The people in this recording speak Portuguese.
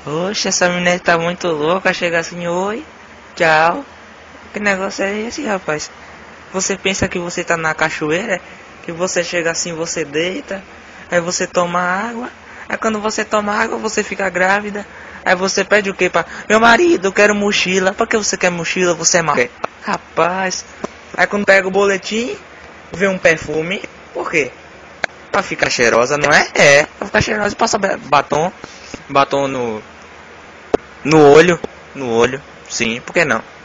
Oxe, essa menina tá muito louca, chega assim, oi, tchau. Que negócio é esse, rapaz? Você pensa que você tá na cachoeira? Que você chega assim, você deita, aí você toma água, aí quando você toma água você fica grávida, aí você pede o que pra... Meu marido, eu quero mochila. Por que você quer mochila? Você é mal. Rapaz, aí quando pega o boletim, vê um perfume, por quê? Pra ficar cheirosa, não é? É, pra ficar cheirosa e passa batom no olho, sim, por que não?